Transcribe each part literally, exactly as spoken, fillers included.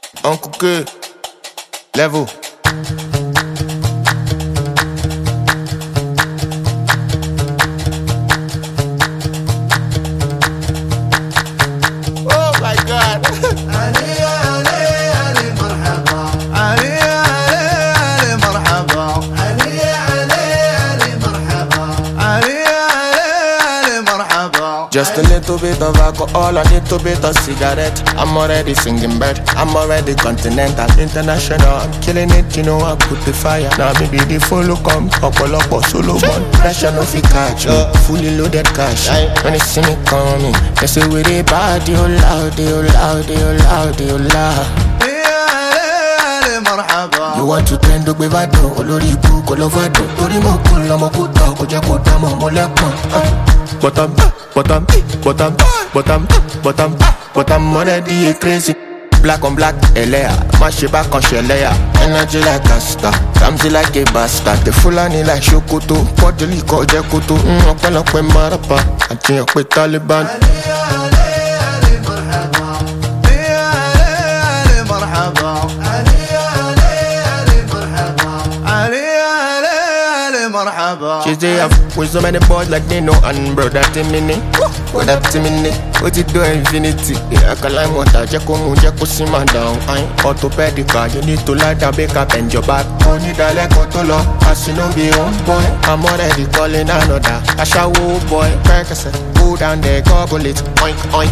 Uncle Good, level. Oh my God. علي علي علي مرحبا علي علي علي مرحبا. علي علي علي مرحبا علي علي علي مرحبا. Just a little bit of alcohol, a little bit of cigarette. I'm already singing bird. I'm already continental, international. I'm killing it, you know I put the fire. Now maybe the follow come, couple up or solo one. Pressure no fi catch me, fully loaded cash. When they see me coming, they say we dey bad, you loud, you loud, you loud, you loud. You want to trend to be vado, olórí ibu kò lọ vado. Torí mo kú lọmọ kú tán, kò jẹ́ kó dá mọ̀ mo lẹ́pọ̀n. But I'm, but I'm, but I'm, but I'm, but I'm, but I'm already crazy. Black on black, Elea, mash it back on Shelea. Energy like a star, Ramsey like a bastard. The Fulani like Shokoto, Podjoli ko Jekoto. Mm, ọpẹ́lọpẹ́ Marapa, àti ọpẹ́ Taliban. علي علي علي مرحبا علي مرحبا. علي علي علي مرحبا علي علي علي مرحبا. She say I'm with so many boys like they know and brother Timini. Brother Timini, what you do infinity? Yeah, I can lie water, check on moon, check on simmer down. I'm orthopedic, you need to lie down, back up and your back. Only the leg or to lock, as you know be on boy. I'm already calling another. I shall woo boy, Percocet, go down there, gobble it, oink oink.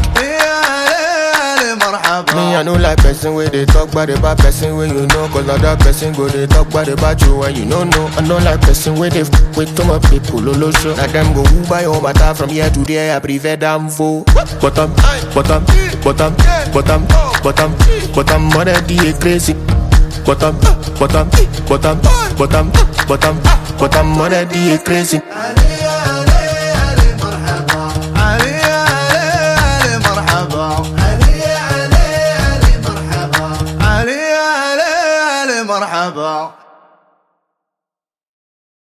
Me, I know like person where they talk about the bad person where you know. Cause other person go they talk about the bad you when you don't know. I know like person where they f with too much people, lolo show. Like them go who buy all my time from here to there, I prefer them for. But I'm, but I'm, but I'm, but I'm, but I'm, but I'm already crazy. But I'm, but I'm, but I'm, but I'm, but I'm, but I'm already crazy. علي علي علي مرحبا علي علي علي مرحبا. علي علي علي مرحبا علي علي علي مرحبا.